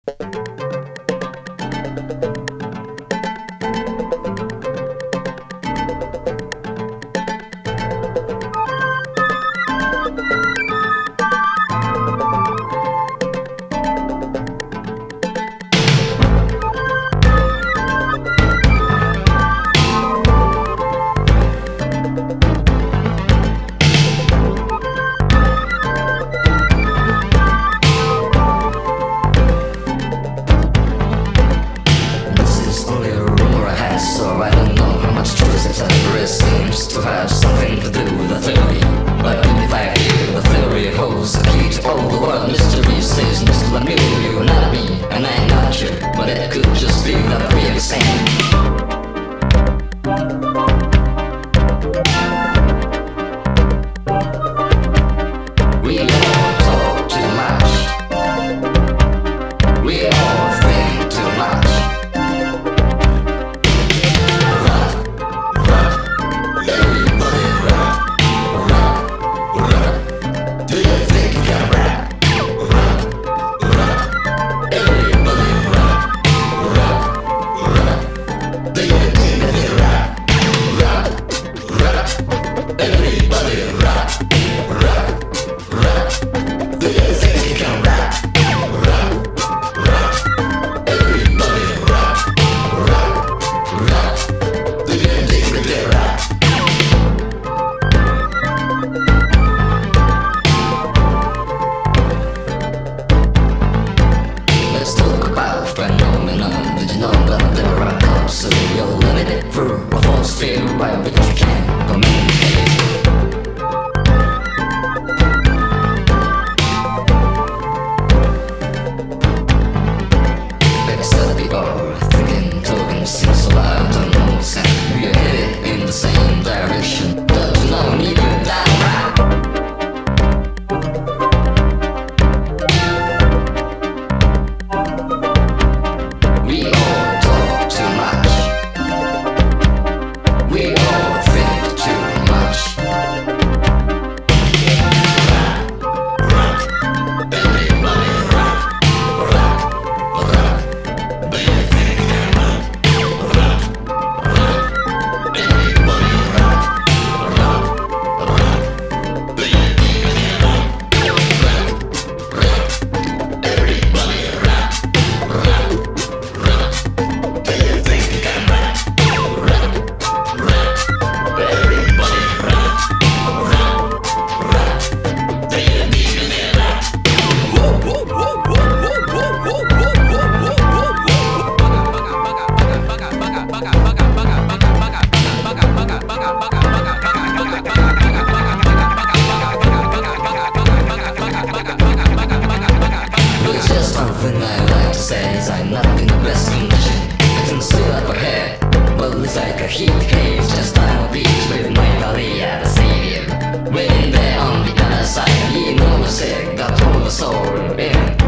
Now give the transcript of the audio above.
Seems to have something to do with the theory. But in fact here, the theory holds the key to all the world mystery. Says Mr. Lemieux, you're not me, and I'm not you, but it could just be that we're the same. We all talk too much. We all think too much. So you're limited through a false fear by which you can communicate. Except the thinking, talking seems so loud, don't know what's happening. We're headed in the same direction. Don't you know me, you're down right. We all talk too much. We all think too much. Everybody rock, rock, rock. Do you think I'm rock, rock? Everybody rock, rock, rock. Do you think I'm rock, rock? Everybody rock, rock, rock. Do you think I'm I'm not in the best condition. I can still up ahead, but it's like a heat haze. Just on the beach with my buddy at the stadium. Waiting there on the other side, he knows it got all the soul in.